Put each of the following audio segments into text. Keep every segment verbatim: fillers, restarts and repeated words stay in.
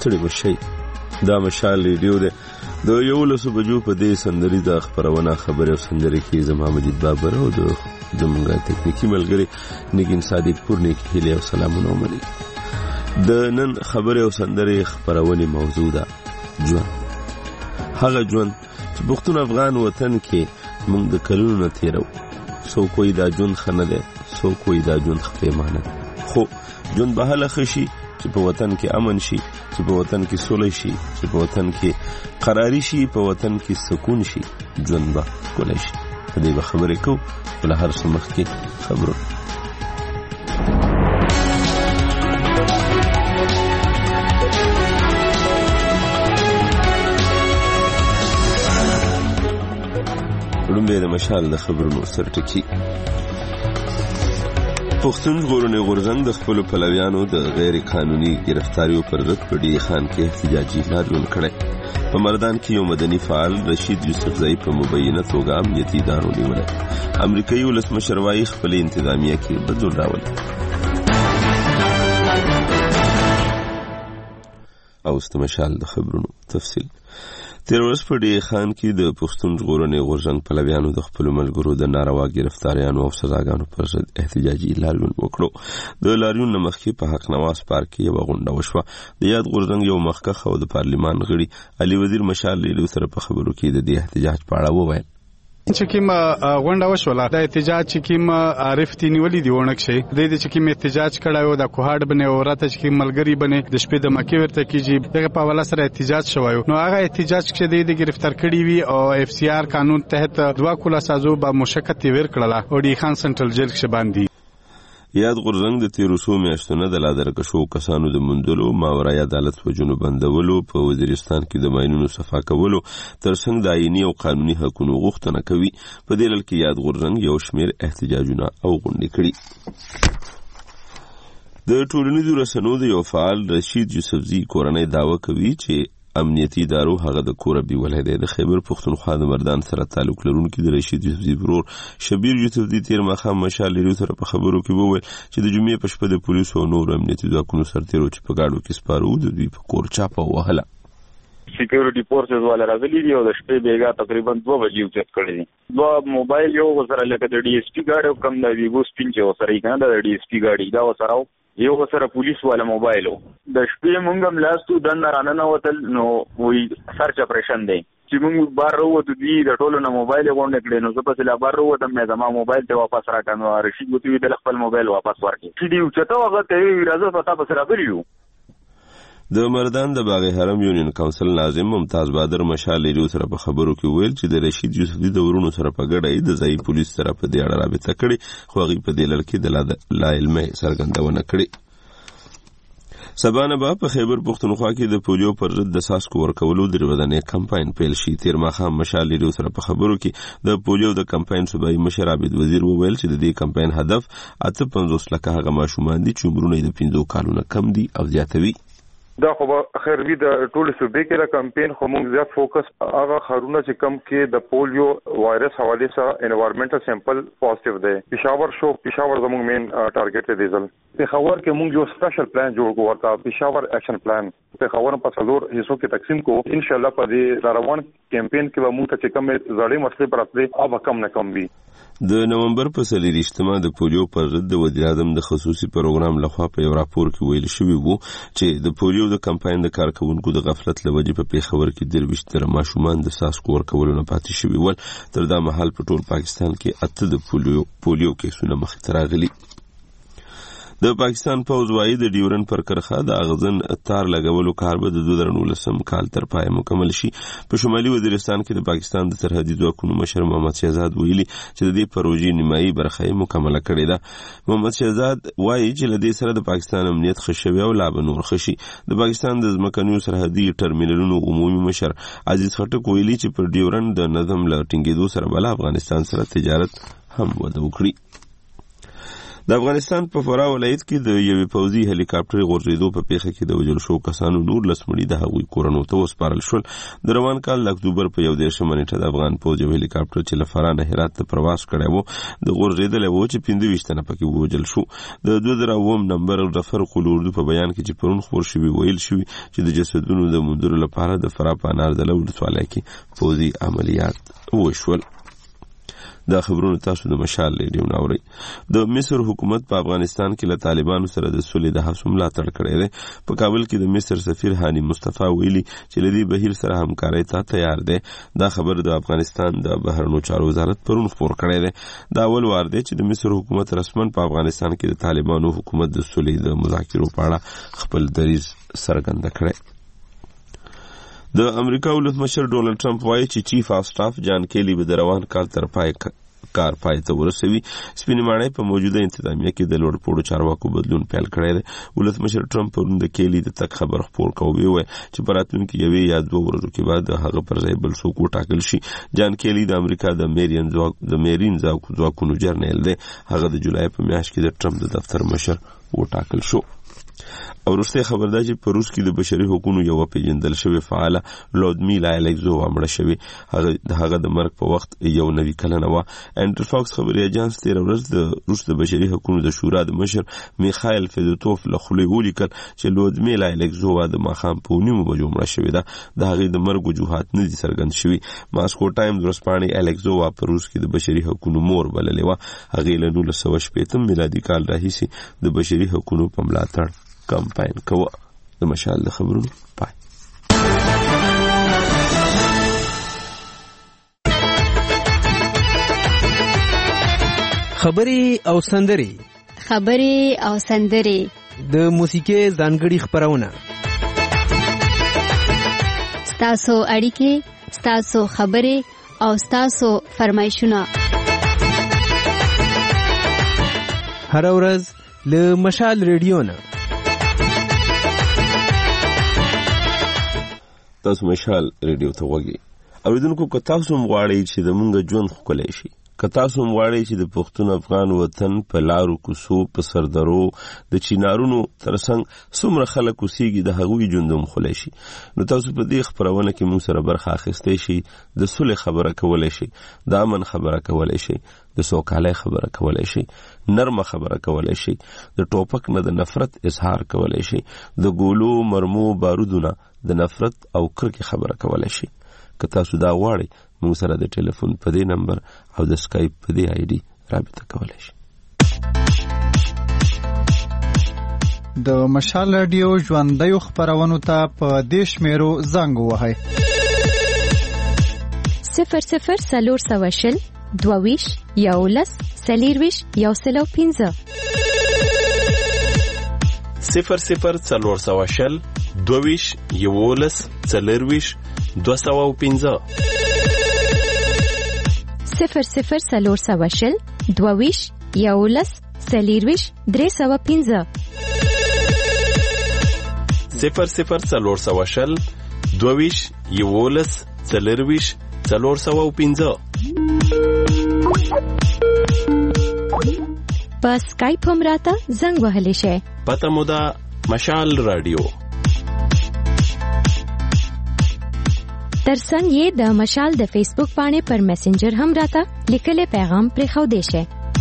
ستړي مشي. دا مشال ریډیو ده د یولسو بجو په دې سندري د خبرونه خبرې او سندري کې زما مجید بابر او د زمونږ تکنیکی ملګری نگین صادق پور نیک هیله او سلامونه ومني. د نن خبرې او سندري خبرونه موضوع ده ژوند. هغه ژوند چې پښتون افغان وطن کې موږ د کلونو نه تیرو. سو کوئی دا ژوند خنه ده، سو کوئی دا ژوند خپېمانه ده. خو ژوند به هله خشي چې په وطن کې امن شي، چې په وطن کې سوله شي، چې په وطن کې قراری شي، په وطن کې سکون شي، ژوند به ښکلی شي. په دې به خبرې کوو، خو له هر څه مخکې خبرونه. لومړی د مشال د خبرونو سرټکي. پښتون ژغورنې غورځنګ د خپلو پلویانو د غیر قانوني گرفتاریو پر ضد په ډي خان کې احتجاجي لاریون کړی. په مردان کې یو مدني فعال رشید یوسفزئی په مبینه توګه امنیتي ادارو نیولی. امریکایي ولسمشر وایي خپلې انتظامیه کې بدلون راولي. اوس د مشال د خبرونو تفصیل. تیر ورځ په ډي خان کې د پښتون ژغورنې غورځنګ پلویانو د خپلو ملګرو د ناروا گرفتاریانو او سزاګانو پر ضد احتجاجي لاریون وکړو. د لاریون نه مخکې په حق نواز پارک کې یوه غونډه وشوه. د یاد غورځنګ یو مخکښ او د پارلمان غړي علي وزیر مشال لیلو سره په خبرو کې د دې احتجاج په اړه وویل. چې کوم غونډه وشوله د احتجاج چې کوم عارف تی نیولې دی ونک شي د دې چې کوم احتجاج کړایو د کوهاډ بنه او راته چې کوم ملګری بنه د شپې د مکه ورته کیږي دغه په حواله سره احتجاج شوی. نو هغه احتجاج چې د گرفتار کړي وي او اف سی آر قانون تحت دوا کولا سازو به مشکت ور کړله او ډي خان سنټرل جیل کې باندې. یاد غورځنګ د تیرو څو میاشتونو د لادرکشو کسانو د موندلو، ماورای عدالت وجونو بندولو، په وزیرستان کې د ماینونو صفا کولو ترڅنګ د آئیني او قانوني حقونو غوښتنه کوي. په دې لړ کې یاد غورځنګ یو شمېر احتجاجونه او غونډې کړي. د ټولنیزو رسنیو د یو فعال رشید یوسفزئی کورنۍ دعوه کوي چې امنیتي ادارو هغه د کوره بیولی دی. د خیبر پښتونخوا د مردان سره تعلق لرونکي د رشید یوسفزئی ورور شبیر یوسفزئی تیر ماښام مشال لیلو سره په خبرو کې وویل چې د جمعې په شپه د پولیسو او نورو امنیتي ځواکونو سرتیرو چې په ګاډو کې سپاره وو د دوی په کور چاپه ووهله. سکیورټي فورسز والا راغلي دي او د شپې بیګا تقریبا دوه بجې اوچت کړی دي. دوه موبایل یو ورسره لکه د ډي ایس پي ګاډي کم د ویګو سپین چې ورسره یې کنه د ډي ایس پي ګاډي دا ورسره یو سره پولیس والا موبایل د شپې مونږ هم لاستو دنه رانه وتل. نو وی سرچ اپریشن دی چې مونږ بار وروتو دي د ټولو نه موبایل غونډه کړې. نو زه پسې لا بار وروتم مې زما موبایل ته واپس راکړم. رشید ورته ویل خپل موبایل واپس ورکړي چې دی اوچته هغه ته وی راځه پتا پسې راغلی یو. د مردان د باغ حرم یونین کونسل ناظم ممتاز بادر مشال لیلو سره په خبرو کې ویل چې د رشید یوسفزئی د ورونو سره په ګډه د ځایي پولیس سره په دې اړه رابطه کړې، خو هغوی په دې لړ کې د لا علمۍ څرګندونه کړې. سبانه به په خیبر پښتونخوا کې د پولیو پر ضد د څاڅکو ورکولو د ورځنی کمپاین پیل شي. تیر ماښام مشال لیلو سره په خبرو کې د پولیو د کمپاین صوبایي مشر عابد وزیر وویل چې د دې کمپاین هدف اته پنځوس لکه هغه ماشومان دي چې عمرونه یې د پنځو کالو نه کم دي او زیاتوي. دا خو به خیر وي د ټولو صوبې کې د کمپین خو موږ زیات فوکس هغه ښارونه چې کم کې د پولیو وایرس حوالې سره انوایرمنټل سیمپل پازیټیو دی. پېښور شو پېښور زموږ مین ټارګټ دی. ځل پېښور کې موږ یو سپیشل پلان جوړ کړو ورته پېښور اکشن پلان. پېښور په څلور حصو کې تقسیم کو. ان شاء الله په دې روان کمپین کې به موږ ته چې کم زړې مسلې پراتلې او به کم نه کم وي. د نومبر په څلېرویشتمه د پولیو پر ضد د وزیر اعظم د خصوصي پروګرام لخوا په یو راپور کې ویل شوي وو چې د پولیو د کمپاین د کارکوونکو د غفلت له وجې په پېښور کې درویشت زره ماشومان د څاڅکو ورکولو نه پاتې شوي ول. تر دا مهال په ټول پاکستان کې اته د پولیو پولیو کیسونه مخې ته راغلي. د پاکستان پوځ وایي د ډیورن پر کرښه د اغزن تار لګولو کار به د دوه زره نولسم کال تر پایه مکمل شي. په شمالي وزیرستان کې د پاکستان د سرحدي ځواکونو مشر محمد شهزاد ویلي چې د دې پروژې نیمایي برخه یې مکمله کړې ده. محمد شهزاد وایي چې له دې سره د پاکستان امنیت ښه شوی او لا به نور ښه شي. د پاکستان د ځمکنیو سرحدي ټرمینلونو عمومي مشر عزیز خټک ویلي چې پر ډیورن د نظم له ټینګېدو سره به له افغانستان سره تجارت هم وده وکړي. د افغانستان په فراه ولایت کې د یوې پوځي هلیکاپټر غورځېدو په پیښه کې د وژل شوو کسانو نور لس مړي د هغوی کورنو ته وسپارل شول. د روان کال د اکتوبر په یو دېرشمه نیټه د افغان پوځ یو هلیکاپټر چې له فراه نه هرات ته پرواز کړی و د غورځېدلی و چې پنځه ویشت تنه پکې ووژل شو. د دوه زره اووم نمبر د فرق الاردو په بیان کې چې پرون خپور شوي ویل شوي چې د جسدونو د موندلو لپاره د فراه په انارځله ولسوالۍ کې پوځي عملیات وشول. دا خبرونه تاسو د مشال ریډیو نه اورئ. د مصر حکومت په افغانستان کې له طالبانو سره د سولې د هڅو ملاتړ کړی دی. په کابل کې د مصر سفیر هاني مصطفی ویلي چې له دې بهیر سره همکارۍ ته تیار دی. دا خبر د افغانستان د بهرنیو چارو وزارت پرون خپور کړی دی. دا اول وار دی چې د مصر حکومت رسمن په افغانستان کې د طالبانو حکومت د سولې د مذاکرو په اړه خپل دریځ څرګند کړی. د امریکا ولسمشر ډونالد ټرمپ وایي چې چیف اف سټاف جان کیلی به د روان کال تر پای کار پای ته ورسوي. سپینې ماڼۍ په موجوده انتظامیه کې د لوړ پوړو چارواکو بدلون پیل کړی دی. ولسمشر ټرمپ پرون د کیلی د تګ خبر خپور کړ، وویل چې په راتلونکي یوې یا دوه ورځو کې بعد د هغه پر ځای بل څوک وټاکل شي. جان کیلی د امریکا د میرین ځواک د میرین ځواکونو جرنیل دی. هغه د جولای په میاشت کې د ټرمپ د دفتر مشر وټاکل شو. او وروسته خبر ده چې په روس کې د بشري حقوقو یو پیژندل شوی فعال لودمیلا الکزووا مړه شوی. هغه د هغه د مرګ په وخت یو نوي کلنه و. انټرفاکس خبري اژانس تیر ورځ د روس د بشري حقوقو د شورا د مشر میخائیل فدوتوف له خولې ولیکل چې لودمیلا الکزووا د ماښام په نیمو بجو مړه شوی ده. د هغې د مرګ وجوهات نه دي څرګند شوي. ماسکو ټایمز ورځپاڼې الکزووا په روس کې د بشري حقوقو مور بللې وه. هغې له نولس سوه شپېتم میلادي کال راهیسې د بشري حقوقو په ملاتړ کمپاین کوه. د مشال د خبرونو پای. خبري او سندري خبري او سندري د موسیقي ځانګړي خبرونه ستاسو اړیکې ستاسو خبري او ستاسو فرمایشونه هر ورځ له مشال ریډیو نه. تاسو مشال ریډیو ته وګورئ. اوریدونکو که تاسو مغواړئ چې د مونږ ژوند ښکلی شي، که تاسو مغواړئ چې د پښتون افغان وطن په لارو کوڅو په سردرو د چینارونو ترڅنګ څومره خلک اوسېږي د هغوی ژوند هم ښکلی شي، نو تاسو په دې خپرونه کې مونږ سره برخه اخیستی شئ. د صلح خبره کولی شئ، د امن خبره کولی شئ، د سوکالۍ خبره کولی شئ، نرمه خبره کولی شئ، د ټوپک نه د نفرت اظهار کولی شئ، د ګولو مرمو بارودو نه د نفرت او کرکې خبره کولی شئ. که تاسو دا غواړئ موږ سره د ټلیفون په دې نمبر او د سکایپ په دې آی ډي رابطه کولی شئ. د مشال راډیو ژوندیو خپرونو ته په دې شمیرو زنګ ووهئ: صفر صفر څلور سوه شل دوه ویشت یولس څلېرویشت یو سل او پنځه صفر صفر څلور سوه شل دوه ویشت یولس څلېرویشت دوه سوه او پنځه صفر صفر څلور سوه شل دوه ویشت یولس څلېرویشت درې سوه پنځه صفر صفر څلور سوه شل دوه ویشت یولس څلېرویشت څلور سوه او پنځه. په سکایپ هم راته زنګ وهلی شئ. پته مو ده مشال راډیو. ترڅنګ یې د مشال د فیسبوک پاڼې پر میسنجر هم راته لیکلی پیغام پرېښودی شئ.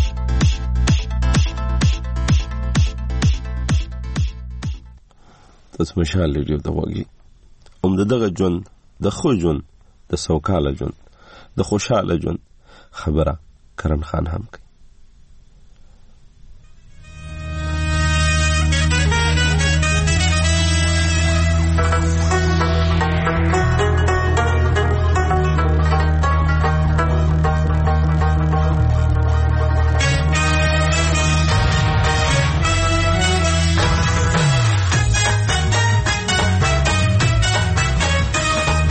تاسو مشال ریډیو ته وګورئ. هم د دغه ژوند د ښه ژوند د سوکاله ژوند د خوشحاله ژوند خبره کرن خان هم کوي.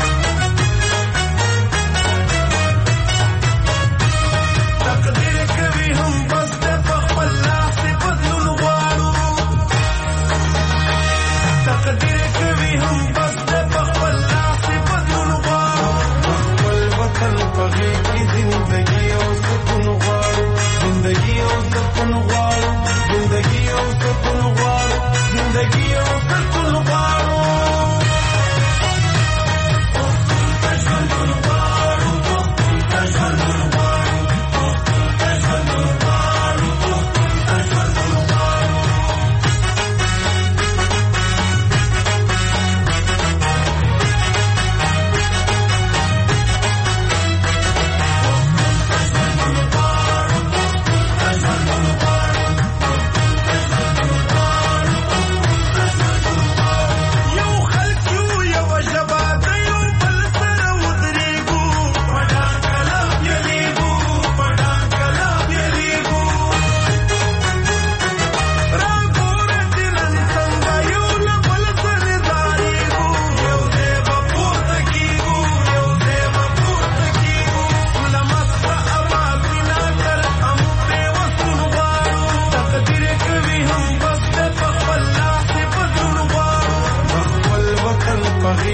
تقدیر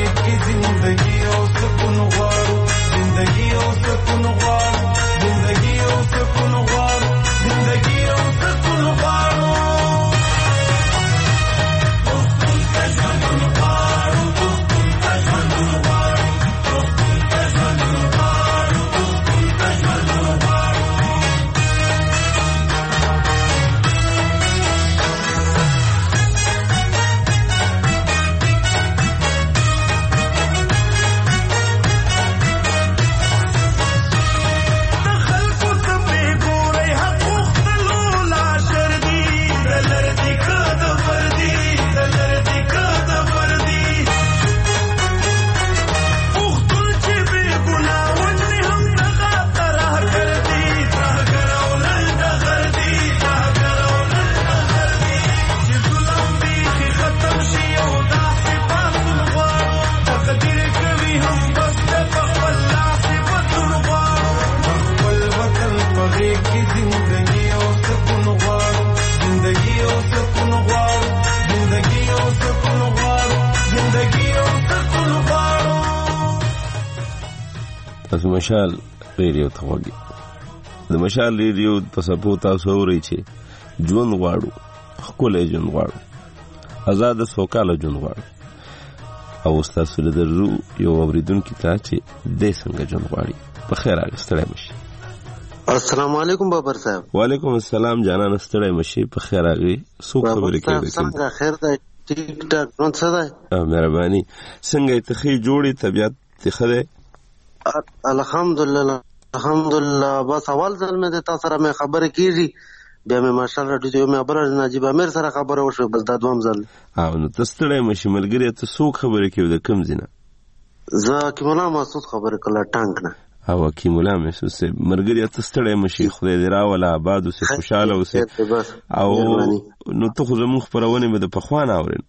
کې زندگی او سکون غواړو زندگی او سکون غواړو زندگی او سکون غواړو زندگی او سکون غواړو تاسو مشال ریډیو ته وګورئ. د مشال ریډیو په سپو تاسو اورئ چې ژوند غواړو، ښکلی ژوند غواړو، آزاد سوکاله ژوند غواړو او ستاسو له درو یو اورېدونکي ته چې دی څنګه ژوند غواړي. په خیر راغلی، ستړی مشي. السلام علیکم بابر صاحب. وعلیکم السلام جانان، ستړی مشي. په خیر راغلی. څوک خبرې کوي؟ څنګه خیر دی؟ ټیک ټاک ژوند څه دی؟ مهرباني. څنګه یې ته ښې جوړې؟ طبیعت دې ښه دی؟ الحمدلله الحمدلله. بس اول ځل مې د تاسو سره مې خبرې کېږي، بیا مې ماشال راډیو مې خبره نجیب امیر سره خبره وشوه، بس دا دوم ځل. او نو ته ستړی مشي ملګری. ته څوک خبرې کوي؟ د کوم ځای نه؟ زه حکیم الله محسود خبرې کوله ټانک نه. او حکیم الله محسود صاحب ملګری ته ستړی مشي، خدای دې راوله آباد اوسې، خوشحاله اوسې. او نو ته خو زموږ خپرونې به د پخوا نه اورې؟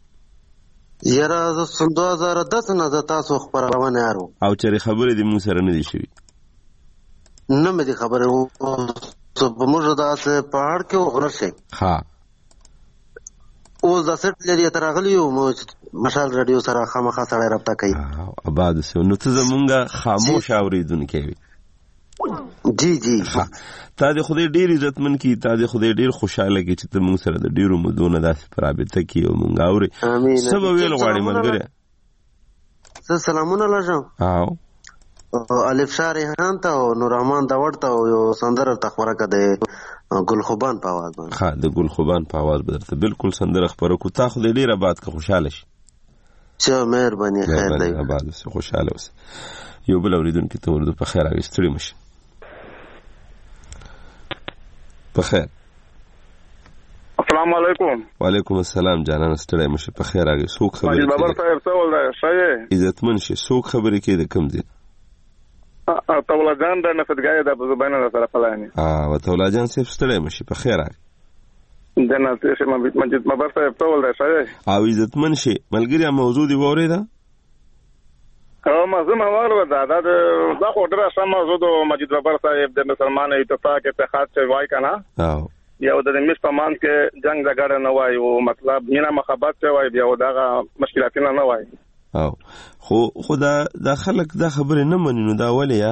یاره زه سن دوه زره دس نه زه تاسو خپرونه اورم. او چېرې خبرې دې موږ سره نه دي شوي؟ نه مې دي خبرې په موږ داسې پهاړ کې وغره شي. ها اوس دا سټ لري ته راغلی یو مشال راډیو سره خامخا سړی رابطه کوي. آباد اوسې. نو ته زمونږ خاموش اورېدونکی وي. جی جی. تا دې خدای ډېر عزتمن کړي، تا دې خدای ډېر خوشحاله کړي چې ته موږ سره د ډېرو مودو نه داسې په رابطه کې او موږ اورې. څه به ویل غواړې ملګری؟ زه سلامونه لږم. او الف شاه ریحان ته او نوررحمان داوړ ته یو سندره ورته خپره کړه د ګلخوبان په اواز باندې. ښه، د ګلخوبان په اواز به درته بالکل سندره خپره کړو. تا خدای ډېر آباد که خوشحاله شي. څه مهرباني. خیر دی. آباد اوسې، خوشحاله اوسې. یو بل اورېدونکي ته ورده. په خیر راغلې، ستړي مه شي. په خیر. السلام علیکم. وعلیکم السلام جانان، ستړی مشه. په خیر راغلی. څوک خبرې کوي؟ بابر صاحب څه ول دی؟ ښه یې؟ عزتمن شي. څوک خبرې کوي؟ د کوم ځای؟ عطاالله جان د نفدګۍ د زبانه سره پلاني. اه عطاالله جان صاحب ستړی مشه. په خیر راغلی. جنات شه مجید بابر صاحب څه ول دی؟ ښه یې؟ او عزتمن شي. ملګری موضوع دی واورېده؟ او مزه مواله دا دا دا خو ډېر سم موضوع د مجید بابر صاحب د مسلمان اتفاق اتحاد څخه وای کنه. او یو د مس په مان کې جنگ جګړه نه وای او مطلب مینا محبت څه وای، بیا دا مشکلات نه نه وای. او خو خدا دا خلک دا خبره نه مني. نو دا ولې یار؟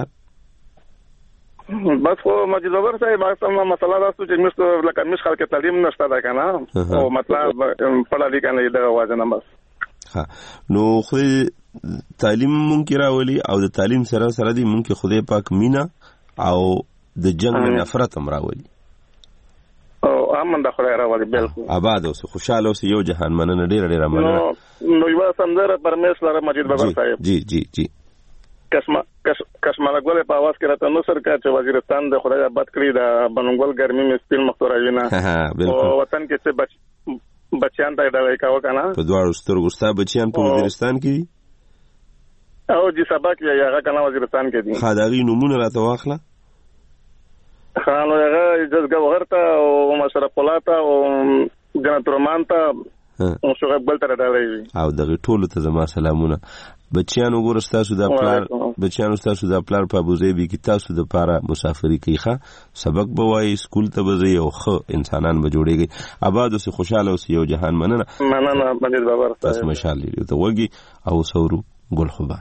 بس خو مجید بابر صاحب اصلا مسله دا چې مس لکه مس خلک تعلیم نشته دا کنه، او مطلب پړه لیکنه نه دا وازنه بس. ها نو خو تعلیم مونږ راولي او د تعلیم سره سره دی مونږ خدای پاک مینا او د جنگ نه نفرت هم راولي. او امن د خدای راولي. بالکل. آباد اوس، خوشاله اوس. یو جهان مننه ډیر ډیر مننه. نو یو سمندر پرمیشور مجید بابر صاحب. جی جی جی. کشما کشماله ګل په आवाज کې راته نو سر کا چې وزیرستان د خدای آباد کړی د بنګول ګرمي مې سپین مختوره وینا او وطن کې څه بچ بچیان ته دا وای کاوه کنه. په دواړو سترګو ستا بچیان په وزیرستان کې دي؟ او جی سبق یا هغه کنه وزیرستان کې دي. خدای نمونه راته واخله. خانو هغه جزګه ورته او مشرف پلاته او جنت رومان ته نو څوک بل تر ډالای او دغه ټولو ته زما سلامونه. بچیانو ګور تاسو د پلار بچیانو تاسو د پلار په ابوظبي کې تاسو د پاره مسافری کیخه سبق بوای سکول ته بځي او خو انسانان به جوړيږي آباد او خوشاله او یو جهان مننه مننه باندې بابا تاسو مشالله ته وږي او سورو ګل خوبان.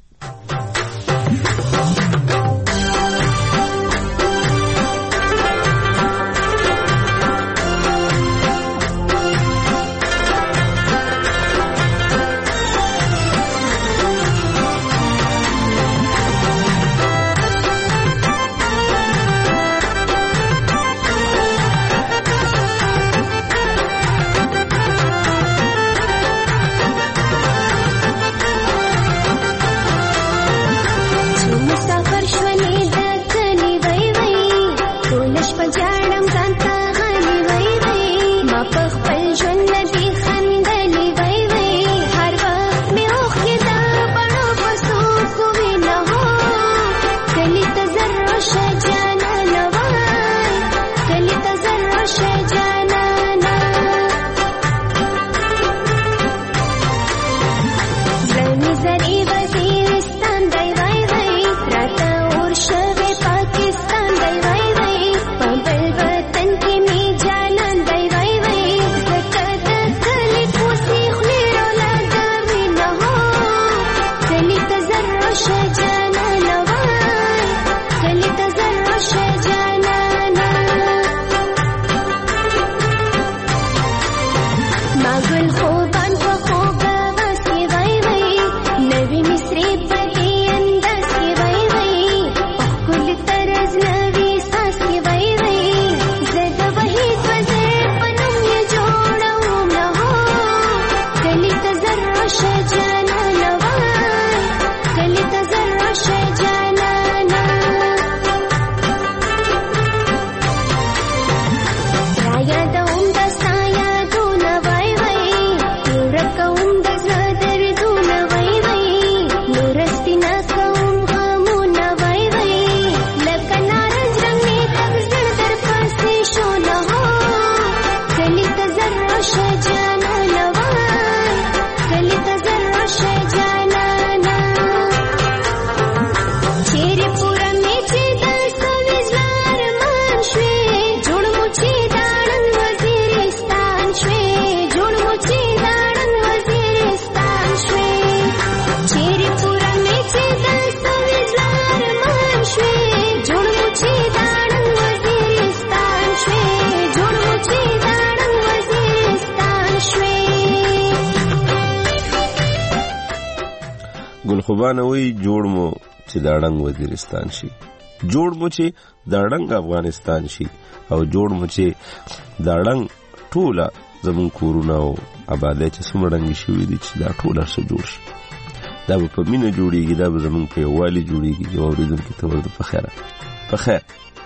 خوبانه وی جوړ مو چې د اړنګ وزیرستان شي جوړ مو چې د اړنګ افغانستان شي او جوړ مو چې د اړنګ ټوله زمون کورونه او آبادی چې سمړنګ شي دي چې دا ټوله سره جوړ شي دا په مینه جوړیږي دا زمون په یوالي جوړیږي او اوریدونکو ته ورته په خیره په خیر.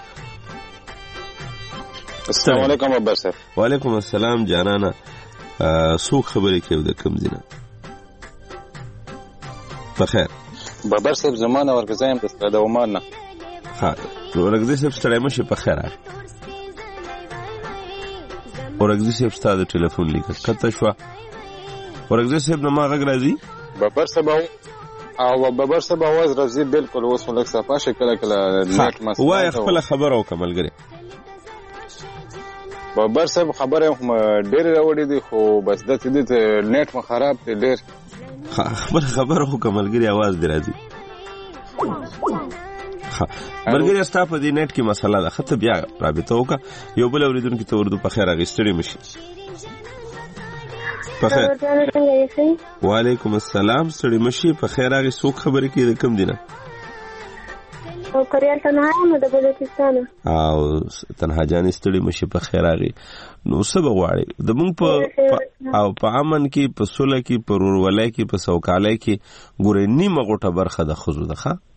السلام علیکم ابا صاحب. وعلیکم السلام جانانا. څوک خبرې کوي د کوم ځای نه؟ بخیر. بابر صاحب زمانه ورګزایم د عمان نه. ها ورګزی صاحب ستړی مشه په خیر راغی. ورګزی صاحب ستاسو ټلیفون لیکه کته شو. ورګزی صاحب نو ما غږ راځي. بابر صاحب او بابر صاحب आवाज راځي بالکل اوس ولک صفه شکل کله نیټ مسله. وای خپل خبر او کملګری. بابر صاحب خبره هم ډېر راوړې دي خو بس د دې نیټ مخ خراب دی ډېر. خبر خبر خو کملګری आवाज دی راځي. ملګری ستا په دې نیټ کې مسله ده خطه بیا رابطه وکړه یو بل اوریدونکو ته ورته په خیر اغستړي مشي. په خیر. وعلیکم السلام ستړي مشي په خیر اغه څوک خبرې کوي کوم دینه؟ او کریال تنها یم د بلوچستان. او تنها جان ستړي مشي په خیر اغه نو سبا غواړي د مونږ په او په امن کې په سوله کې په ورولای کې په سوکالای کې ګورې نیمه غوټه برخه د خزو ده ښه.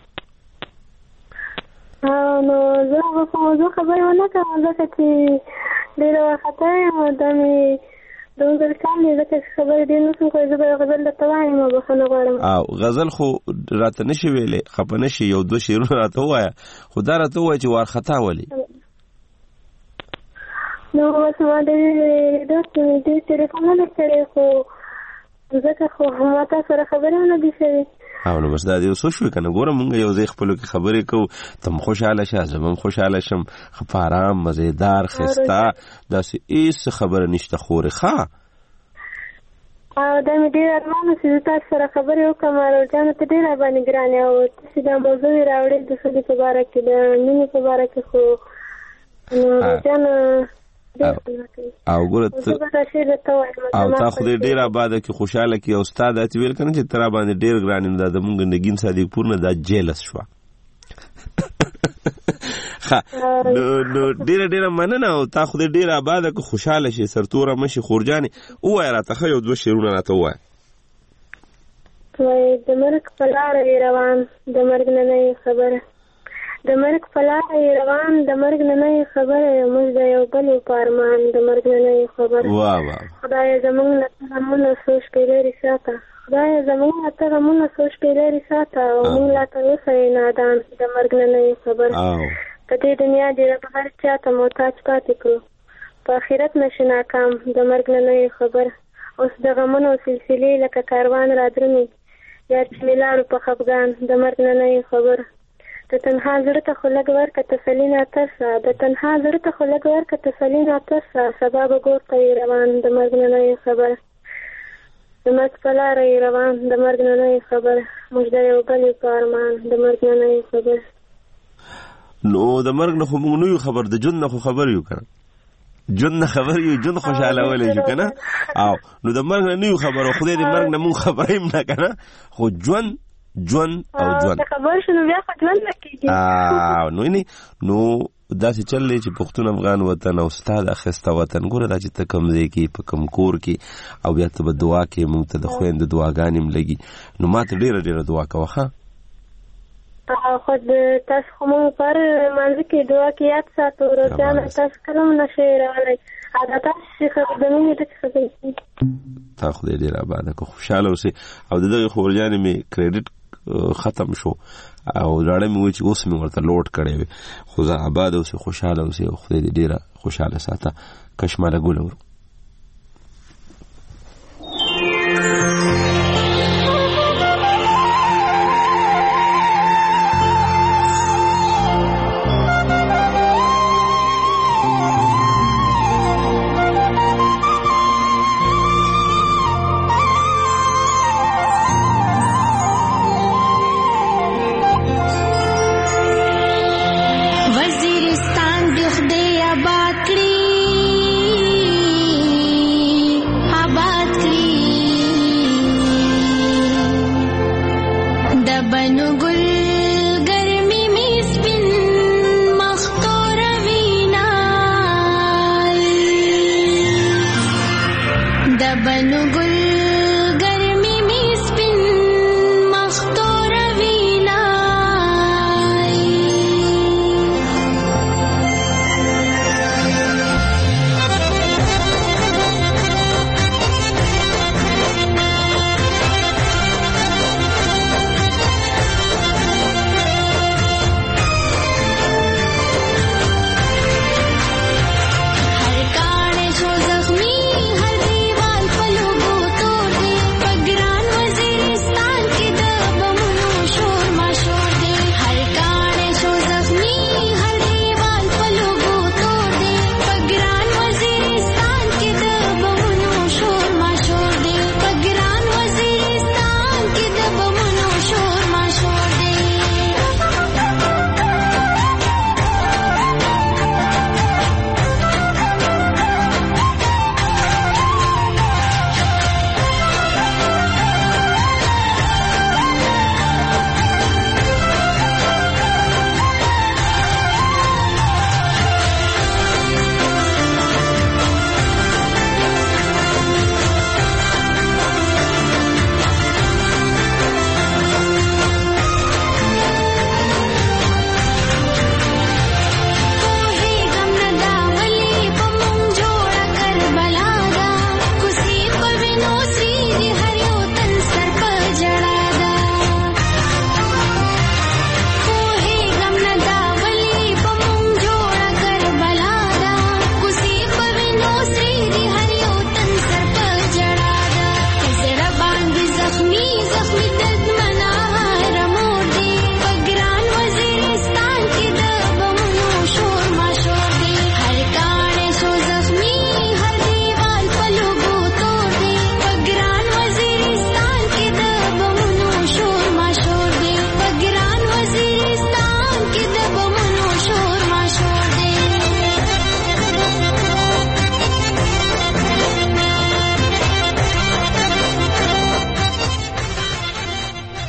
نو زه په موضوع خبرې ونه کوم ځکه چې ډېره وارخطا یم دا مې د انګل کال دی ځکه چې خبرې ډېر نه شم کولی زه به غزل درته وایم او بخښنه غواړم. او غزل خو راته نشي ویلی خفه نشي یو دوه شعرونه راته ووایه خو دا راته ووایه چې وارخطا ولې. نو اوس ما د دوست دې ټلیفون نه کړی خو ځکه خو ما تاسو سره خبرې نه دي شوې. او نو بس دا دې اوس شوې که نه ګوره مونږ یو ځای خپلو کې خبرې کوو ته م خوشحاله شه زه به م خوشحاله شم ښه په ارام مزېدار ښایسته داسې هېڅ خبره نشته خورې ښه. او دا مې ډېر ارمان و چې زه تاسو سره خبرې وکړم. راجانه ته ډېر راباندې ګرانې او تاسې دا موضوع یې راوړې د ښځې په باره کې د مینې په باره کې خو راجانه او ګوره او تا خدای ډېر آباده کې خوشحاله کې او ستا دا چې ویل که نه چې ته راباندې ډېر ګران یم دا زمونږ نګین صادقپور نه دا جیلس شوه. نو نو ډېره ډېره مننه او تا خدای ډېر آباده که خوشحاله شي سرتوره مه شي خورجانې. ووایه راته ښه یو دوه شعرونه راته ووایه. وایي د مرګ په لاره یې روان د مرګ نه نه یې خبره د مرګ په لاره یې روان د مرګ نه نه یې خبره موږ د یو بل یو په ارمان د مرګ نه نه یې خبره. خدایه زموږ نه ته غمونه څو شپې لرې ساته خدایه زموږ نه ته غمونه څو شپې لرې ساته او موږ لا تر اوسه یې نادان د مرګ نه نه یې خبره. په دې دنیا دې رب هر چا ته محتاج پاتې کړو په آخرت نشي ناکام د مرګ نه نه یې خبره. اوس د غمونو سلسلې لکه کاروان را درومي یار چې مې لاړو په خفګان د مرګ نه نه یې خبره. د تنها زړه ته خو لږ ورکه تسلي نه ترسه د تنها زړه ته خو لږ ورکه تسلي نه ترسه سبا به ګور ته یې روان د مرګ نه نه یې خبره. د مرګ په لاره یې روان د مرګ نه نه یې خبره موږ د یو بل یو په ارمان د مرګ نه نه یې خبره. نو د مرګ نه خو موږ نه یو خبر د ژوند نه خو خبر یو که نه ژوند نه خبر یو ژوند خوشحالولی شو که نه او نو د مرګ نه نه یو خبر او خدای د مرګ نه موږ خبره یم نه که نه خو ژوند ژوند او ژوند خبر شو نو بیا خو ژوند نه کېږي. نو نه نو داسې چل دی چې پښتون افغان وطن او ستا د اخیسته وطن ګوره دا چې ته کوم ځای کې په کوم کور کې او بیا ته به دعا کې موږ ته د خویندو دعاګانې هم لګي نو ما ته ډېره ډېره دعا کوه ښه. خو تاسو خو مونږ پر مانځه کې دعا کې یاد ساتو روزانه تاسو کله هم نشئ راغلی دا تاسو چې د مینې ډکې خبرې تا خدای ډېر آباده که خوشحاله اوسې. او د دغې خورجانې مې کریډټ ختم شو او راړه مې وایي چې اوس مې ورته لوډ کړی وې خو زه آباده اوسې خوشحاله اوسې او خدای دې ډېره خوشحاله ساته. کشماله ګوله ورو हर काने जो जख्मी हर दीवार पलू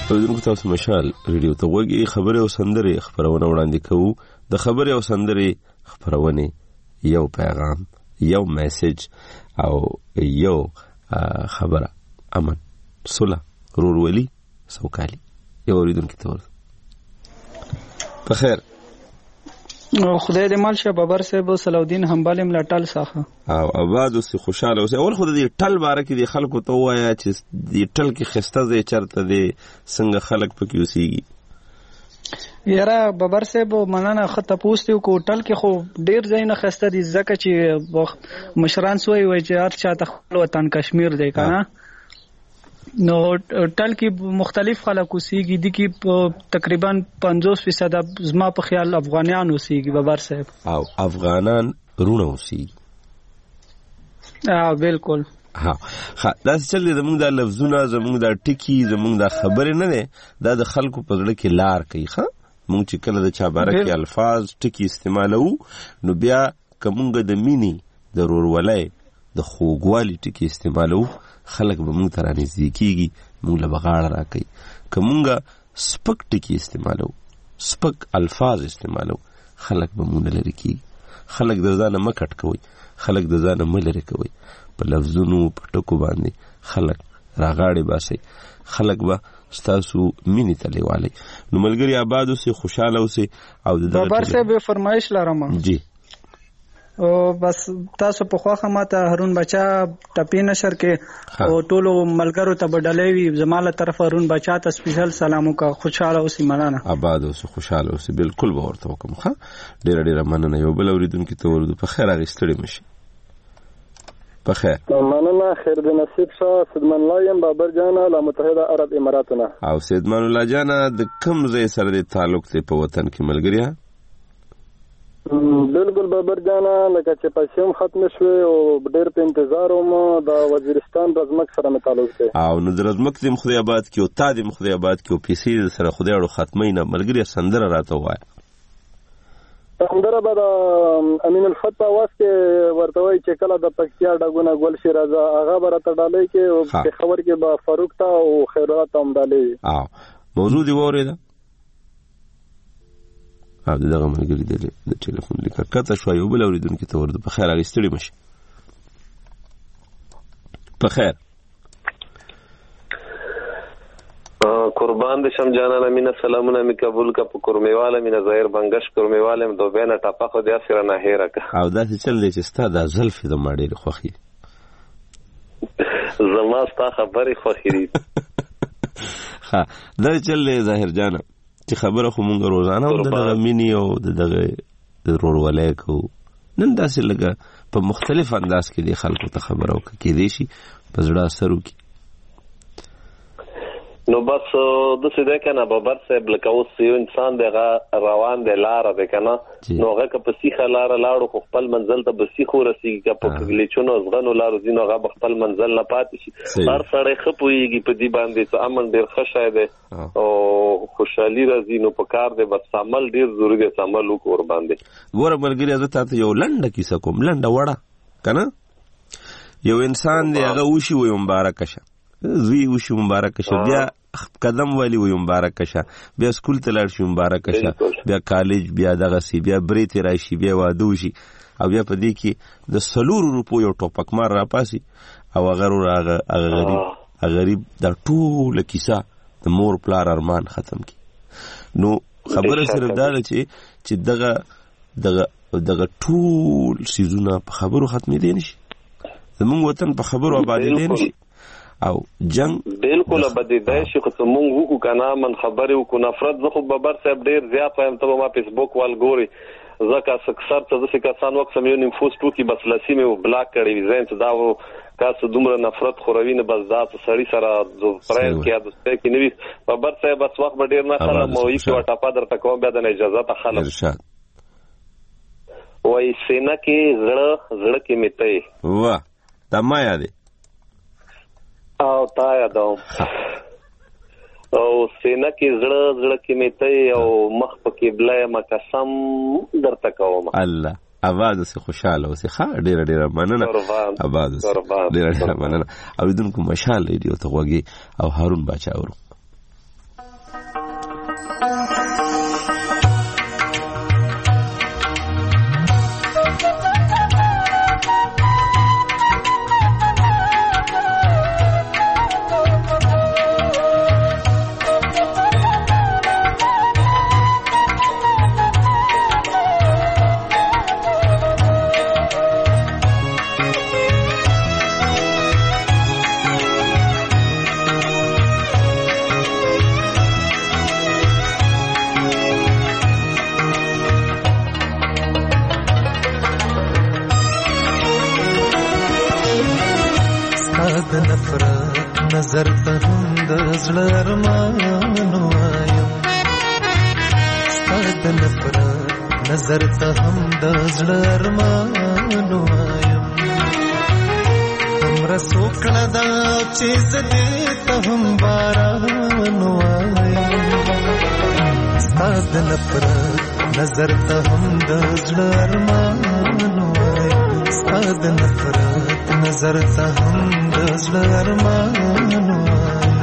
اوریدونکو تاسو مشال ریډیو ته وګورئ. خبره او سندره خبرونه وړاندې کوو. د خبره او سندره خبرونه یو پیغام، یو میسج او یو خبره امن، صلح، رورولي، سوکالي. یو اوریدونکو ته په خیر. خدای دې مال شه بابر صاحب صلاح همبال ملټل ساخه او آباد اوسې خوشاله اوسې. اول خو دې ټل باره کې د خلکو ته وایا چې دې ټل کې خسته ځای چرته دې څنګه خلک پکې اوسېږي. یاره بابر صاحب مننه خطه پوښتنه کو ټل کې خو ډیر ځای نه خسته دي ځکه چې مشران سوی وای چې هر چا ته خپل وطن کشمیر دی کنه. نو ټل کې مختلف خلک اوسېږي دي کې تقریبا پنځوس فیصد زما په خیال افغانان اوسېږي بابر صاحب او افغانان رونه اوسېږي. ها بالکل. ها دا چې د زمونږ د لفظونه زمونږ د ټکی زمونږ د خبرې نه ده، دا د خلکو په زړه کې لار کوي. ښه مونږ چې کله د چا باره کې الفاظ ټکی استعمالوو نو بیا که مونږ د مینې د رورولۍ د خوږوالي ټکی استعمالوو خلک به مونږ ته رانږدې کېږي، مونږ له به غاړه راکوي. که مونږ سپک ټکي استعمالوو، سپک الفاظ استعمالوو، خلک به مونږ نه لرې کېږي. خلک د ځانه مه کټ کوئ، خلک د ځانه مه لرې کوئ. په لفظونو په ټکو باندې خلک راغاړې باسئ، خلک به ستاسو مینې ته لیوالئ. نو ملګري آباد اوسئ، خوشحاله اوسئ. او د بابر صاحب فرمایش لرم جی او بس تاسو په خواخه ماته هارون بچا ټپی نشر کې او ټولو ملګرو ته بدلې وي زماله طرف هارون بچا ته سپیشل سلامو کا خوشاله اوسې مننه. آباد اوسې خوشاله اوسې بالکل به ورته وکم. ښه ډېر ډېر مننه. یو بل اوریدونکو ته ورودو په خیر هغه ستړي مشي. په خیر مننه. خیر د نصیب شاه سیدمان الله یم بابر جان له متحده عرب اماراتونه. او سیدمان الله جان د کوم ځای سره د تعلق ته په وطن کې ملګریا؟ بالکل بابر جانا لکه چې پیسې هم ختم شوې او ډېر په انتظار وم د وزیرستان رزمک سره مې تعلق دی. او نو د رزمک دې خدای آباد کې او تا دې خدای آباد کې او پیسې سره خدای اړو ختمې نه ملګری سندره راته وایه. سندره به د امین الفت په آواز کې ورته وایي چې کله د پکتیا ډګونه ګل شي راځه هغه به راته ډالۍ کې او پېښور کې به فاروق ته او خیرات ته هم ډالۍ. او موضوع دې واورېده؟ او دغه ملګری دی د ټلیفون لیکه کته شو. یو بل اوریدونکو ته ورته په خیر هغه ستړي مشي. په خیر قربان د شم جانانه مینا سلامونه می قبول کا په کورمیواله مینا ظاهر بنگش کورمیواله مې دوه نه ټاپه خو د اسره نه هېره کا. او دا چې چل دی چې ستا د زلف د ماډې خوخي زما ستا خبرې خوخي دي. ها دا چل دی ظاهر جانه چې خبره خو مونږ روزانه او دغه مینی او دغه رورولای کو نن داسې لګه په مختلف انداز کې د خلکو ته خبرو کې دی شي په زړه اثر وکي. نو بس د څه ده کنه بابر صاحب لکه اوس یو انسان دغه روان دی لار ده کنه نو هغه که په سیخه لار لاړو خو خپل منزل ته به سیخو رسیږي که په کلیچونو ځغنو لارو ځینو هغه خپل منزل نه پاتې شي. هر سړی ښه پوهېږي په دې باندې چې امن ډېر ښه شی دی او خوشحالي راځي نو په کار دی بس عمل ډېر ضروري دی چې عمل وکړو ورباندې. ګوره ملګري زه تا ته یو لنډه کیسه کوم لنډه وړه که نه. یو انسان دی هغه وشي وایي مبارکه شه زوی وشي مبارکه شه بیا قدم والی وي مبارکه شه بیا سکول ته لاړ شي مبارکه شه بیا کالج بیا دغه سی بیا بریت راشي بیا واده وشي او بیا په دې کې د سلور روپو یو ټوپک مار را پاسي او هغه هغه غریب هغه غریب د ټوله کیسه د مور پلار ارمان ختم کی. نو خبره صرف دا ده چې چې دغه دغه دغه ټول سيزونه په خبرو ختمې دي نشي زمونږ وطن په خبرو آبادې دي نشي او جنگ بالکل بدیدای شي خو مونږ وکړو کنه من خبرې وکړو نفرت زه خو بابر صاحب ډېر زیات وایم ته ما فیسبوک وال ګوري ځکه اکثر څه داسې کسان وکړم یو نیم فوس ټوکي بس لاسي مې بلاک کړی وي زین چې دا و کاسو دومره نفرت خوروي نه بس دا سړی سره پرایل کې دوستۍ کې نه وي بابر صاحب بس وخت به ډېر نه خلم او یو ټاپه درته کوم بیا د اجازه ته خلم وایي سینه کې زړه زړه کې میته واه دا ما یادې او تا یادوم او سینه کې زړه زړه کې میته او مخ په قبله یم قسم درته کوم. الله آباد اوسې خوشحاله اوسې ښه ډېره ډېره مننه آباد اوسې ډېره ډېره مننه. اورېدونکو مشال ریډیو ته غوږی او هارون باچا اورو. نظر ته هم د زړه ارمان وایم ستا د نفرت نظر ته هم د زړه ارمان وایم دومره سوکړه ده چې زه دې ته هم باران وایم ستا د نفرت نظر ته هم د زړه ارمان وایم ستا د نفرت نظر ته هم د زړه ارمان وایم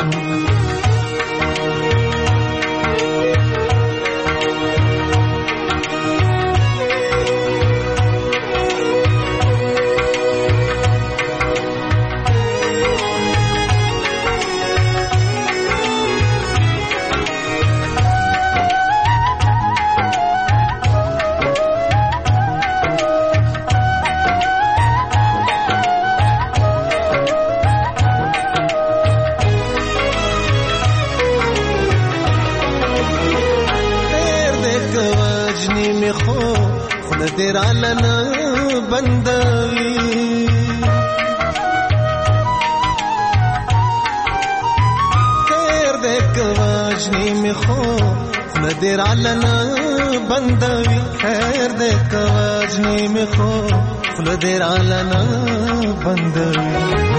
دیرالنا بندوی تیر دیکھ واجنی میں خو دیرالنا بندوی خیر دیکھ واجنی میں خو دیرالنا بندوی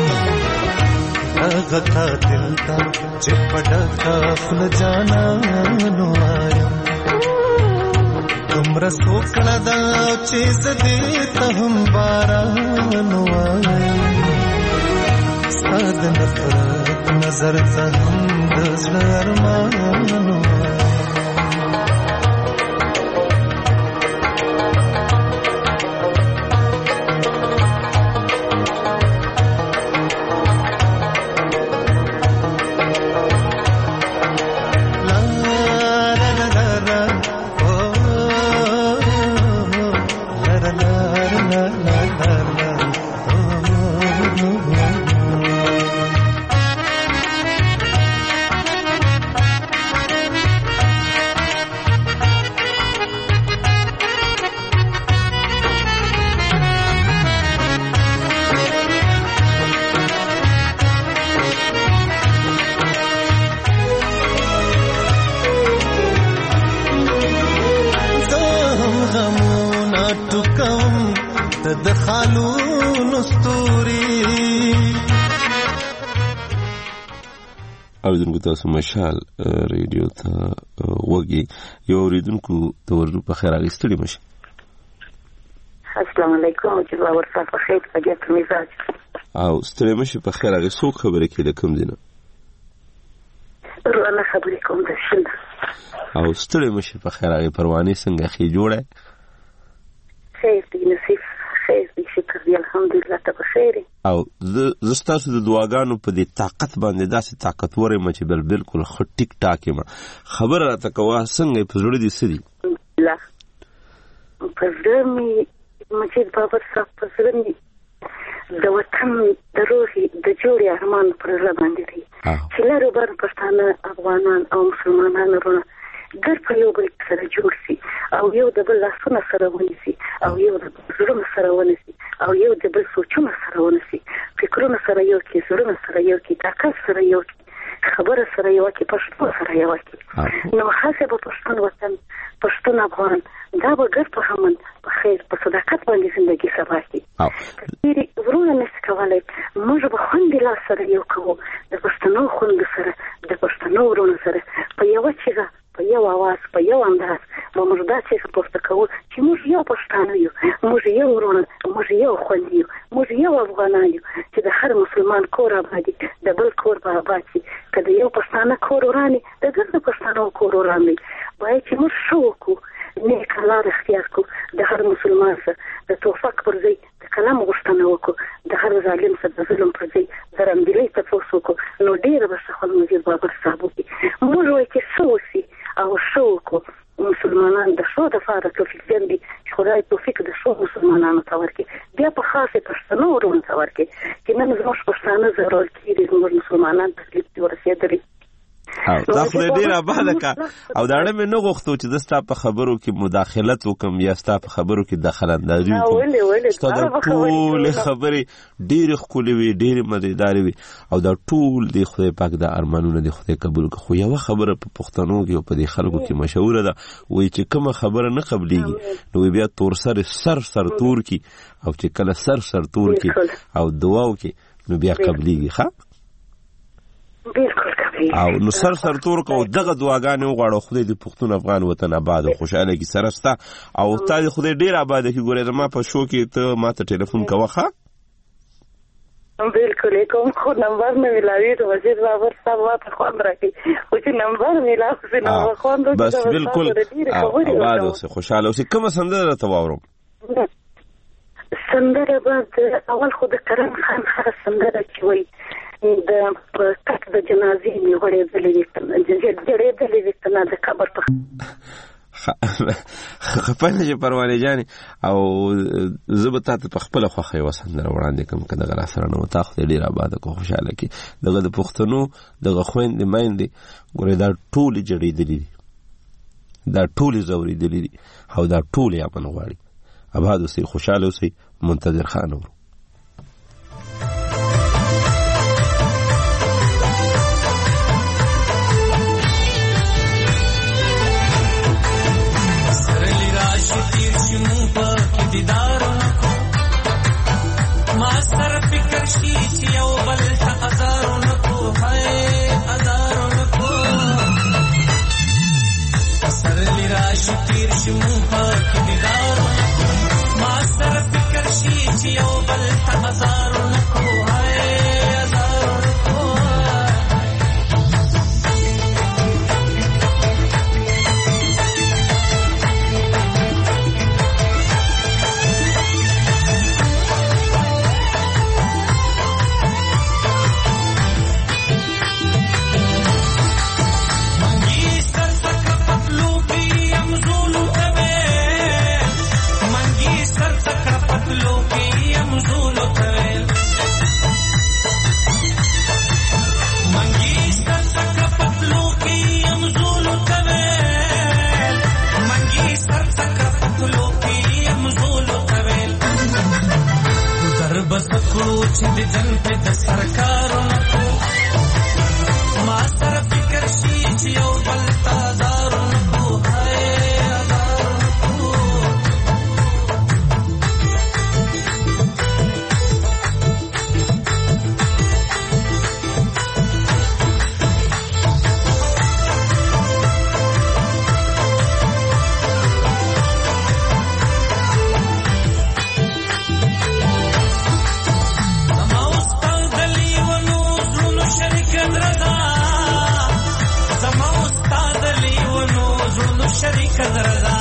اغا قاتل تا چپڑا خافل جانا نوایم تمرا سوکړه دا چې زه دې ته هم باران وایم ستا د نفرت نظر ته هم د زړه ارمان وایم اوریدونکو تاسو مشال ریډیو ته وګي یو اوریدونکو ته ورته په خیر اغستړي مشه السلام علیکم چې ورته په خیر پګه مزاج او ستړي مشه په خیر اغه څوک خبره کې د کوم دینه ورونه خبرې کوم د شل او ستړي مشه په خیر اغه پروانه څنګه خې جوړه خیر دې نصیب خیر دې شکر دې الحمدلله ته بخیر او زستاسو د دعاګانو په دې طاقت باندې داسې طاقتور یم چې بل بالکل خ ټیک ټاک یم خبر راته کوه څنګه په زړه دې سړي لا په زړه مې مجید بابا صاحب په زړه مې د وطن د روحي د جوړې ارمان پر زړه باندې دی چې لرو بر پښتانه افغانان او مسلمانان ورونه ګر په یو بل سره جوړ شي او یو د بل لاسونه سره ونیسي او یو د زړونو سره ونیسي او یو د بل سوچونو سره ونیسي فکرونه سره یو کې زړونه سره یو کې طاقت سره یو کې خبره سره یو کې پښتو سره یو کې نو خاصه په پښتون وطن پښتون افغان دا به ګر په همن په خیر په صداقت باندې ژوندۍ سبا کې ډېری ورونه نشي کولای موږ به خوندې لاس سره یو کوو د پښتنو خوند سره د پښتنو ورونو سره په یو چیغه په یو आवाज په یو انداز موږ دا چې پورته کوو چې موږ یو پښتانه یو موږ یو ورونه موږ یو خوند یو موږ یو افغانان یو چې د هر مسلمان کور آبادي د بل کور به آباد شي کله یو پښتانه کور ورانی د ګرځ پښتانه کور ورانی باید چې موږ شو کو نیک لار اختیار کو د هر مسلمان سره د توفیق پر ځای د کلام غوښتنه وکړو د هر ظالم سره د ظلم پر ځای د رمبلۍ تفوس وکړو نو ډیر به خپل مجید بابر صاحب کی موږ وایي چې سوسی او شو کو مسلمانان د شو د فاره توفیق دي خدای توفیق د شو مسلمانانو ته ورکړي بیا په خاصه پښتنو ورون ته ورکړي چې نن زموږ پښتانه ضرور کیږي زموږ مسلمانان تکلیف دي ورسېدلي او دا خو ډیر آباده کا او دا اړه مې نه غوښتو چې د ستا په خبرو کې مداخلت وکم یا ستا په خبرو کې دخل اندازي وکم ستا د ټول خبرې ډیر ښکلې وي ډیر مزیدار وي او دا ټول دی خدای پاک د ارمانونو دی خدای قبول کړي خو یو خبره په پښتنو کې او په دې خلکو کې مشهوره ده وایي چې کومه خبره نه قبليږي نو بیا تور سر سر سر تور کی او چې کله سر سر تور کی او دعاو کې نو بیا قبليږي ښه او نو سر سر تور کو دغه دعاګانې وغواړو خدای دې پښتون افغان وطن آباد او خوشاله کی سره ستا او تاسو خدای ډیر آباد کی ګورې ما په شو کې ته ما ته ټلیفون کوه ښه بالکل کوم خو نمبر نه ملاوي ته وزیر بابر صاحب واته خوان راکې او چې نمبر ملاو خو نو خوان دوی بس بالکل آباد اوسه خوشاله اوسه کوم سندره ته واورم سندره بعد اول خو د کرم خان هغه سندره چې وای د تک د جنازې نیولې دلې جړې دلې وکړه د قبر په خپنه چې پروانه جاني او زبتا ته په خپل خوخه وسندره وړاندې کوم کده غلا سره نو تاخذ ډیر آباد کو خوشاله کی دغه د پښتنو دغه خويند مایندې ګورې دا ټول جړې دلې دا ټول زوري دلې او دا ټول یا من غواړي آباد اوسې خوشاله اوسې منتظر خان ورو دیدارونه کو ما سره فکر شي چې یو بل ته ازارونه کو هاي ازارونه کو سره لراشي تیر شي مون په دیدارونه کو ما سره فکر شي چې یو بل ته ازارونه کو هاي ازارونه کو چې د جن په د سرکارونو کو ما سره فکر شي چې یو بل تازارونو کو هاي ازارونو کو شریک دردا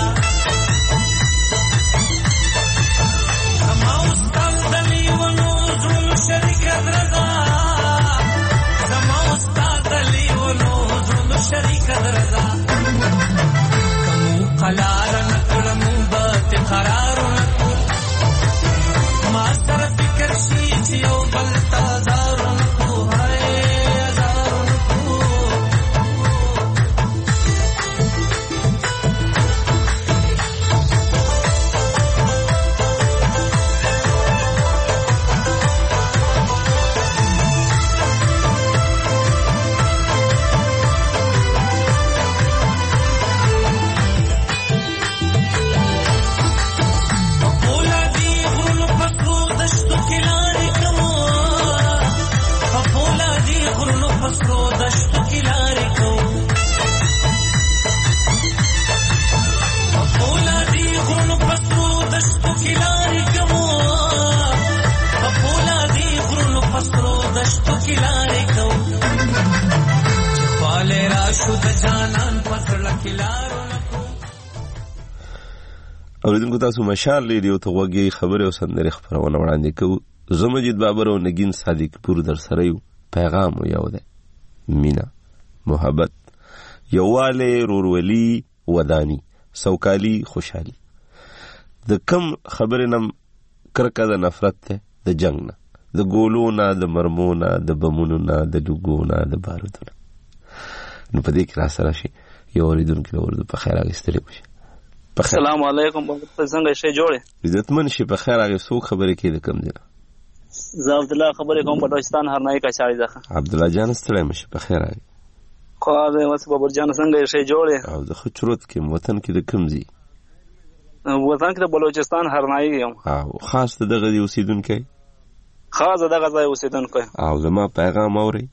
زما استاد دلی ونو زول شریک دردا زما استاد دلی ونو زول شریک دردا کوم قلال نکړم بت قرار نکو ما سره فکر شي چې یو بل تازار نکو هاي ازار نکو اوریدونکو تاسو مشال ریډیو ته وګورئ، خبرې او سندرې خبرونه وړاندې کوو. زه مجید بابر او نگین صادق پور در سره یو. پیغام یو دی: مینا، محبت، یووالی، رورولي، ودانی، سوکالی، خوشحالی. د کم خبرې نم کرکه د نفرت ته، د جنگ نه، د ګولو نه، د مرمو نه، د بمونو نه، د لوګو نه، د بارودو نه. نو په دې کې را سره شي یو اوریدونکي د اردو په خیر اخیستلی وشي. السلام علیکم، څنګه شې جوړې؟ عزتمن شي، په خیر هغې څوک خبرې کوي د کم دی نه؟ زه عبدالله خبرې کوم، پټوستان هرنایي کچاړي څخه. عبدالله جان ستړی مه شي، په خیر هغې. خو زه اوس بابر جان څنګه شې جوړې؟ او زه ښه چروت کې یم. وطن کې د کوم ځي؟ وطن کې د بلوچستان هرنایي یم. او خاص د دغه دی اوسېدونکی؟ خاص د دغه ځای اوسېدونکی. او زما پیغام اورئ؟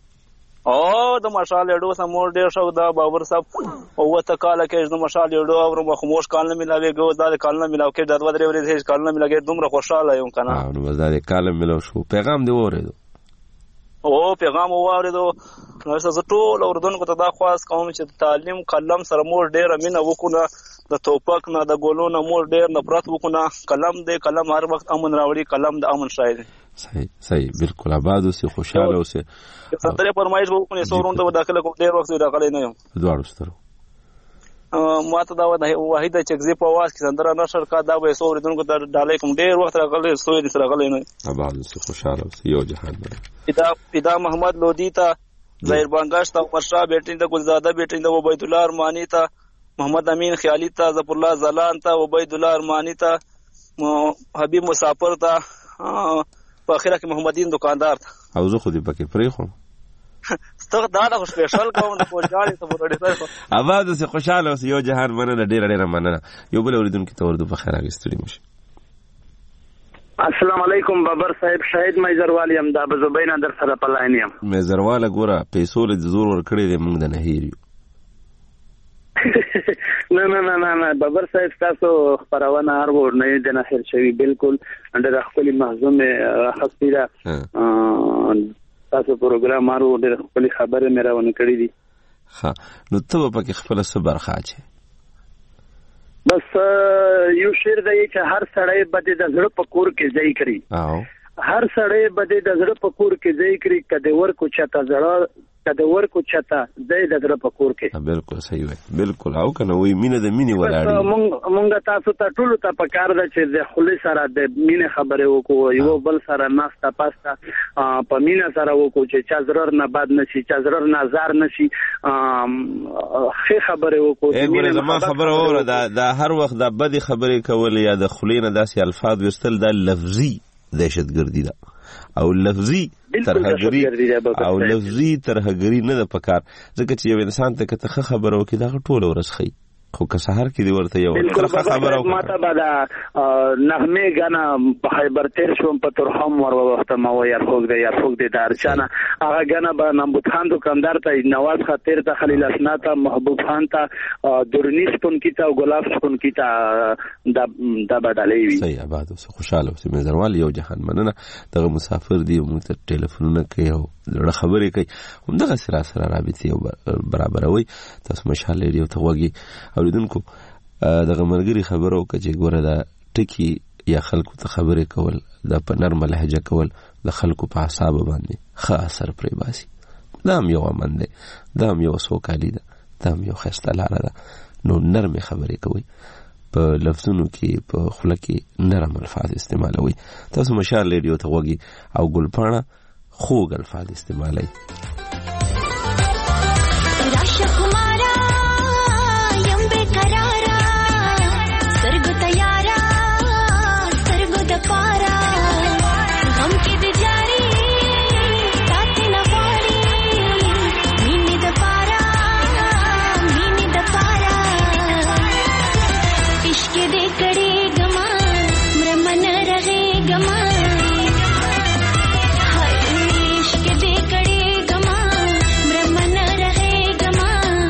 او د مشال اډو سمور ډیر شو دا بابر صاحب او وته کاله کې د مشال اډو اورم خو موش کال نه ملاوي ګو دا کال نه ملاو کې د ودرې ورې هیڅ کال نه ملاګي دومره خوشاله یم کنه. او نو دا کال ملاو شو. پیغام دی اوریدو؟ او پیغام اوریدو. نو زه ټول اردوونکو ته دا خواست کوم چې تعلیم قلم سره مور ډیر مینه وکونه، د توپک نه د ګولو نه مور ډیر نفرت وکونه. قلم دی، قلم هر وخت امن راوړي، قلم د امن شای دی. صحیح صحیح، بالکل. آباد اوسئ، خوشاله اوسئ. سندرې فرمایش وکړئ، څو رونده داخله کوم، ډیر وخت راغلی نه یم. دواړو سترو ما ته دا واحده چکزي په आवाज کې سندره نشر کا، دا به څو اوریدونکو ته ډالۍ کوم، ډیر وخت راغلی، څو یې راغلی نه. آباد اوسئ، خوشاله اوسئ. یو جهان دی. پیدا پیدا محمد لودی ته، ظاهر بانګاش ته، عمر شاه بیٹین ته، ګلزاده بیٹین ته، عبید الله ارمانی ته، محمد امین خیالی ته، ظفر الله زلان ته، عبید الله ارمانی ته، حبیب مسافر ته، په اخره کې محمدین دکاندار ته. او زه خو دې پکې پرېښوم. ته دا د سپیشل کوم د پوجاړي ته ورډې ته آباد اوسئ، خوشاله اوسئ. یو جهان مننه، ډېره ډېره مننه. یو بل اورېدونکي ته اردو په خیر اخیستلی مو شي. السلام علیکم بابر صاحب، شاهد میزروال یم، دا به زبینا در سره په لاین یم. میزرواله ګوره پیسو له زور ورکړی دی، موږ د نه هیر یو. نه نه نه نه نه بابر صاحب تاسو خبرونه هر ور نه د نه هیر شوی، بالکل د خپل محزوم خاصی دا تاسو پروګرام هر ور د خپل خبره مې راونه کړې دي. ها نو ته په کې خپل صبر خاچه. بس یو شعر دی چې هر سړی بده د زړه په کور کې ځای کړی. او هر سړی بده د زړه په کور کې ځای کړی، کده ورکو چاته زړه کده ورکو چاته ځای د زړه په کور کې. بالکل صحیح وای، بالکل. او کنه وای مینه د مینې ولاړی. مونږ مونږ تاسو ته ټول ته پکار ده چې د خلی سره د مینې خبره وکړو، یو بل سره ناستا پاستا په مینه سره وکړو چې چا ضرر نه بد نشي، چا ضرر نه زار نشي، ښه خبره وکړو. ایګوره زما خبره وره دا دا هر وخت د بدی خبرې کول یا د خلینه داسې الفاظ ورستل دا لفظي دهشتګردي ده او لفظي ترهګري او لفظي ترهګري نه ده پکار، ځکه چې یو انسان ته که ته خبره وکړي دا ټوله ورځ ښي، خو که سهار کې دی ورته یو ترخه خبره وکړه. ماته به دا نغمې ګنه په خیبر تیر شوم په ترخم ور وخته ما و یارخوک دی یارخوک دی د ارچانه هغه ګنه به نمبود خان دکاندار ته، نواز خاطر ته، خلیل اسنا ته، محبوب خان ته، درنی شپون کی ته او ګلاب شپون کی ته دا دا بدلې وي. صحیح. آباد اوسه، خوشاله اوسه. میزروال یو جهان مننه. دغه مسافر دی، موږ ته ټلیفونونه کوي او لړ خبرې کوي، همدغه سره سره رابطې او برابروي. تاسو مشال ریډیو ته وګورئ اوریدونکو. دغه ملګری خبرو وکړه چې ګوره دا ټکی یا خلکو ته خبرې کول، دا په نرمه لهجه کول د خلکو په اعصاب باندې ښه اثر پرې باسي. دا هم یو امن دی، دا هم یو سوکالي ده، دا هم یو ښایسته لاره ده. نو نرمې خبرې کوئ، په لفظونو کې په خوله کې نرم الفاظ استعمالوئ. تاسو مشال ریډیو ته وګورئ او ګلپاڼه خوږ الفاظ استعمالوئ. Gama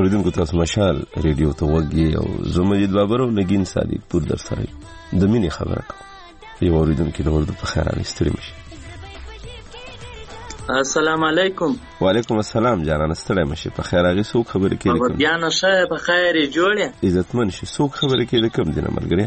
اوریدونکو تاسو مشال ریډیو ته وګورئ او زه مجید بابر او نگین صادق پور در سره د مینې خبره کوم. یو اوریدونکو له ورته په خیر راستړي مشي. السلام علیکم. وعلیکم السلام جانان ستړی مشي په خیر راغی. څوک خبرې کوي؟ په بیا نشه په خیر جوړه عزتمن شي. څوک خبرې کوي؟ کوم دینه ملګری؟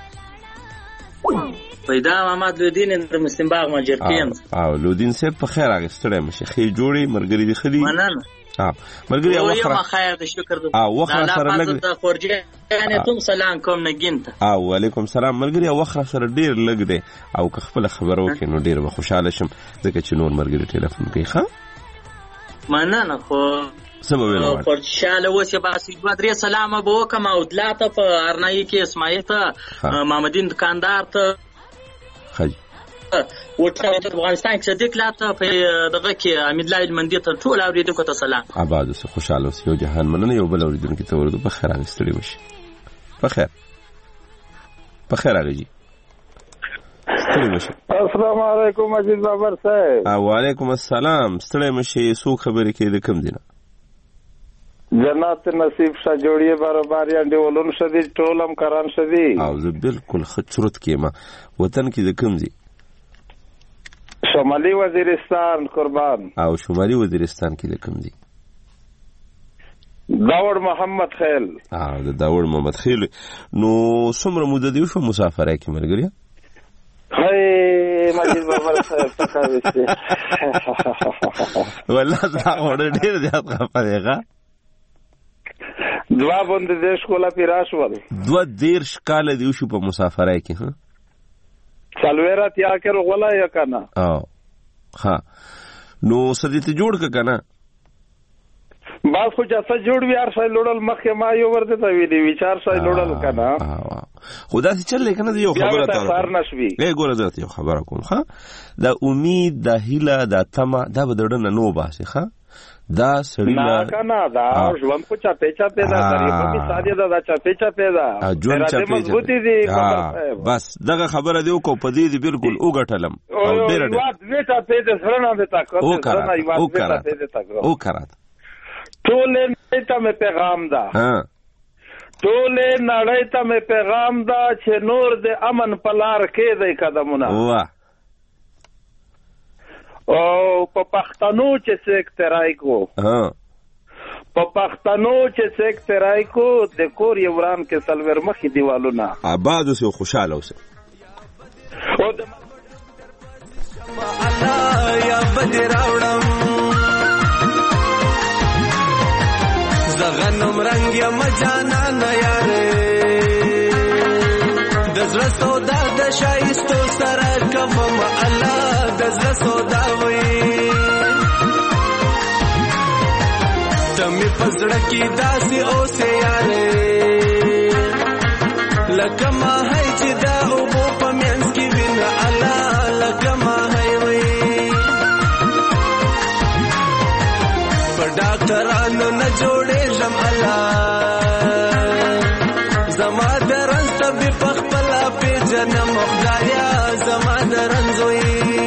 پیدا محمد لودین در مسلم باغ ماجرتین. او لودین صاحب په خیر راغی ستړی مشي. خې جوړي مرګری دی خدي. مننه. ها مرګری او خیر ما خیر د شکر د او وخت سره لګ د خورجه یعنی تم سلام کوم نگین ته. او وعلیکم سلام مرګری او وخت سره ډیر لګ دی او که خپل خبرو کې نو ډیر به خوشاله شم ځکه چې نور مرګری ټلیفون کوي. ښه مننه خو سبب ویل خوشاله وسه باسي دوه درې سلام به وکم او دلاته په ارنای کې اسماعیل ته محمدین دکاندار ته خج وټه د افغانستان کې صدیق لاته په دغه کې امید الله المندي ته ټول اوریدونکو ته سلام. آباد اوسه خوشاله اوسه. یو جهان مننه. یو بل اوریدونکو ته ورته په خیر راستړي وشي. په خیر په خیر راځي ستړي مشه. السلام علیکم مجید بابر صاحب. وعلیکم السلام. ستړي مشه. سو خبرې کې د کم دینه جنات نصیب شاه جوړیه برابر یا ډیولون شدي ټولم کران شدي. او زه بالکل خچرت کېما وطن کې د کم دي؟ شمالي وزیرستان قربان. او شمالي وزیرستان کې د کم دي؟ داوود محمد خیل. او د داوود محمد خیل. نو څومره موده دی شو مسافرای کې مرګریا؟ هاي مجید بابر صاحب تخاوسته والله دا وړ ډیر زیات خپلېغه. دوا بند دیش کولا پیراش ول دوا دیر شکال دیو شو په مسافرای کې. ها سلویرا تیا کړو ولا یا کنه. او ها نو سدې ته جوړ ک کنه باز خو چې څه جوړ ویار شای لوړل مخه ما یو ورته ته ویلي وچار شای لوړل کنه. خدا سي چل کنه یو خبره ته سار نشوي. ای ګوره زه یو خبره کوم. ها دا امید دا هیله دا تما دا بدړنه نو باسي. ها دا سړی نه کنه دا ژوند کو چاپې چاپې دا غریب په ساده دا چاپې چاپې دا ژوند چاپې مضبوطی دي. بس دغه خبره دی کو په دې بالکل وګټلم او ډېر ډېر وې چاپې دې سره نه دې تا او کړه او کړه ټول نه ته مې پیغام دا. ها ټول نړۍ ته مې پیغام دا چې نور دې امن پلار کې دې قدمونه. واه او په پښتنو چې سیکټرای کو. ها په پښتنو چې سیکټرای کو د کور یو وران کې سلور مخې دیوالونه. آباد اوسه خوشاله اوسه. او د الله یا بدراوړم زغنم رنگ یا مجانا نه یاره د زړه سودا د شایستو سره کوم الله د زړه سودا وي تمه پزړه کې داسې اوسه یاره لکه ما هي چې دا او په مینس کې وینا الله لکه ما هي وي په ډاکټرانو نه جوړې جم الله زما درنځ ته په خپل په جنم خدایا زما درنځوي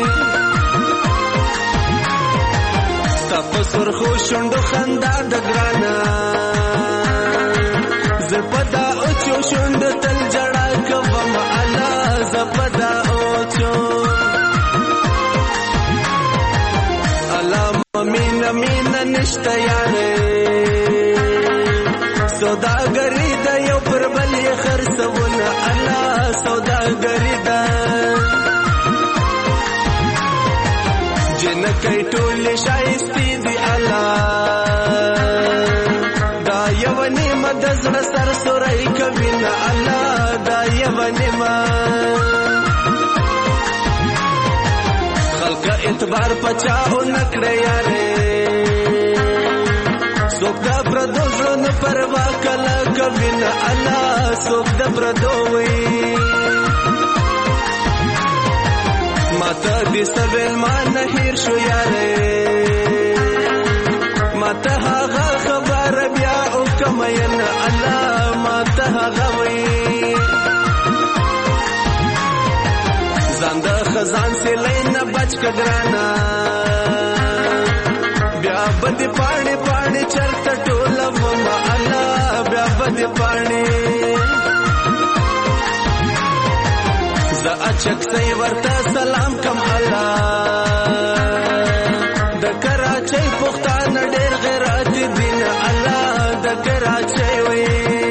ستاسو سرخو شوندو خندا د ګرانا زپدا او چو شوند تل جړا کوم الله زپدا او چو الله مين مين نشته یاره سوداګری د یو پر بل خرڅونه الله سوداګری دا جن کای ټول شایستی دی الله دا یو نیمه د زړه سر سورای کوي نه الله دا یو نیمه خلق اعتبار پچاو نکړه یاره سوک دا پردو ژوند پروا کله کوي نه الله سوک دا پردو وي ماته دې سویل ما نه هیر شو یاره ماته هغه خبر بیا او کوم نه الله ماته هغه وي زنده خزان سے لینا بچ کګرانا بیا بد پاڼې پاڼې چرته ټوله وما بد پاڼې ز اچک سي ورته سلام کوم الله د کراچۍ پښتانه ډېر غیرت دین الله د کراچۍ وي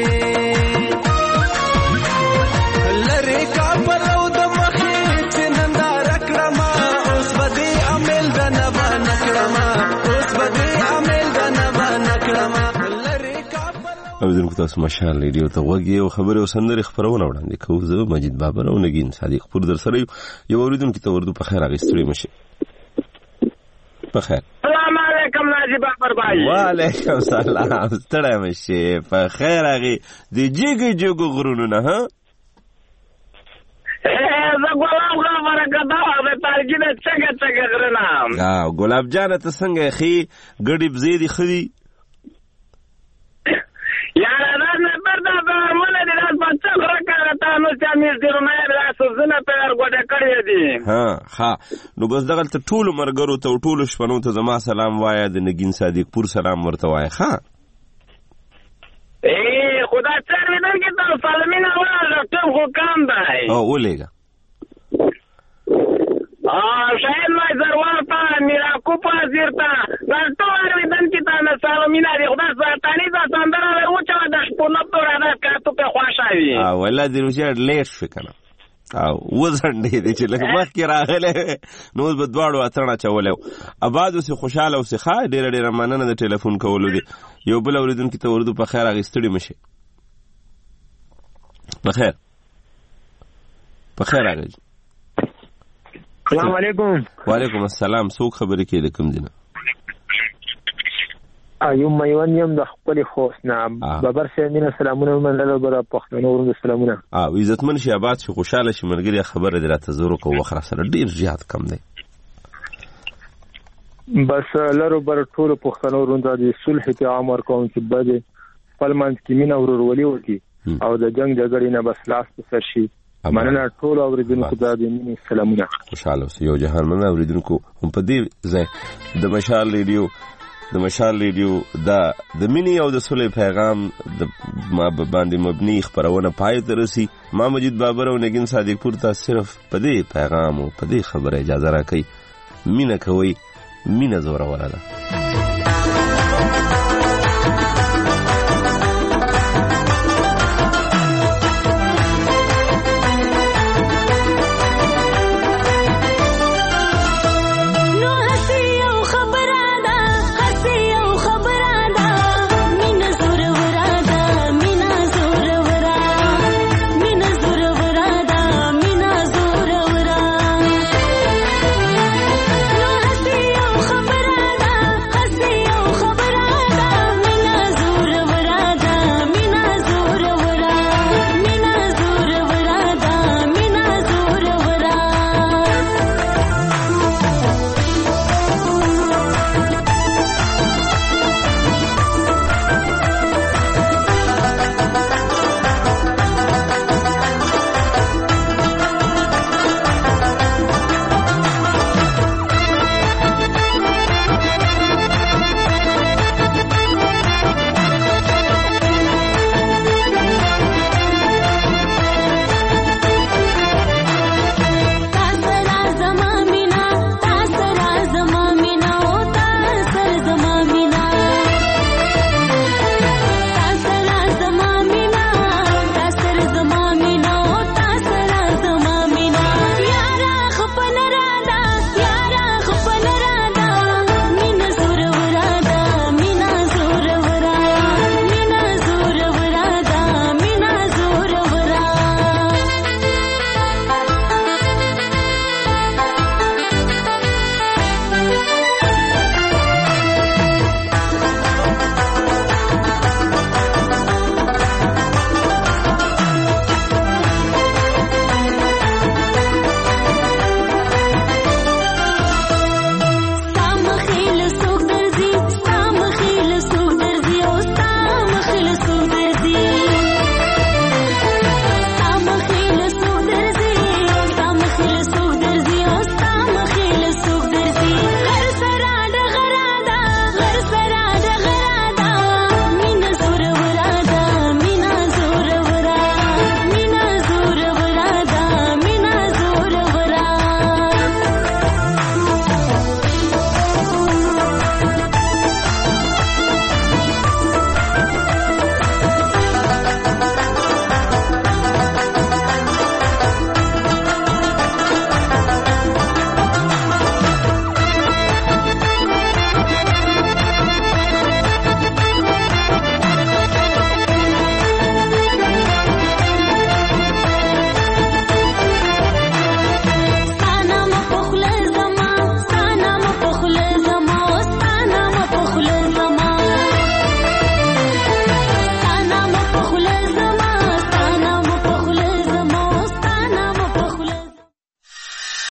لری کا پلو د مخې چې ننداره کړم اوس بدی عمل د نه باندې کړم اوس بدی عمل د نه باندې کړم لری کا اوریدونکو تاسو مشال ریډیو ته وګورئ او خبره او سندري خبرونه وړاندې کوو زه مجید بابر او نگین صادق پور در سره یو اوریدونکو ته ورته په خیر اغستري مشه په خیر السلام علیکم ناجی بابر بھائی وعلیکم السلام ستړی مشه په خیر اغي دی جګ جګ غرونو نه ها زه ګلاب خبره کده د تارګینه څنګه څنګه غرنا ها ګلاب جان ته څنګه خي ګډي بزيدي خدي یاره دا نه پردا په مونږ دې راز پڅ غره کړه ته نو چې مې زیرو نه راسو زنه په ورګوډه کړې دي ها ها نو بس دغه ته ټول مرګرو ته ټول شپنو ته زما سلام وایا د نگین صادق پور سلام ورته وای ها اے خدا چر دې کې ته سلامینه وره ټیم خو کام دی او ولېګا ا شاید ما زروار تا میرا کو پازیر تا ګټو ورېدن کې تا نه سلامینه دی خدا ستاني دا سندره له اوچا د شپونه پر ادا کاتو په خوشاوي ا ولا دې روچ لیټ فکنه او وزنډې دې چې لکه مخ کې راغله نو په دواړو اترنه چولې ابادو سي خوشاله او سي ښه ډېر ډېر مننه د ټلیفون کولو دي یو بل اوریدونکو ته ورته په خیر اغستړي مشه په خیر په خیر راغی السلام علیکم وعلیکم السلام څوک خبرې کې د کوم دینه ایوم میوان یم د خپل خوښنا بابر سیمینه سلامونه مننه بر پښتنو ورته سلامونه اه عزتمن شي آباد شي خوشاله شي مرګري خبره دراته زورو کو وخره سره ډیر زیات کم دی بس لرو بر ټول پښتنو ورته د صلح پیغام ورکوم چې بده خپل منځ کې مینه ورورولي وکي او د جنگ جګړې نه بس لاس په شي مننه ټول اوریدونکو ته د مینې سلامونه خوشاله اوسئ یو جهان مننه اوریدونکو هم په دې ځای د مشال ریډیو د مشال ریډیو دا د مینې او د صلح پیغام د ما باندې مبني خبرونه پای ته رسي ما مجید بابر او نگین صادق پور ته صرف په دې پیغام او په دې خبره اجازه راکړئ مینه کوي مینه زوره وره ده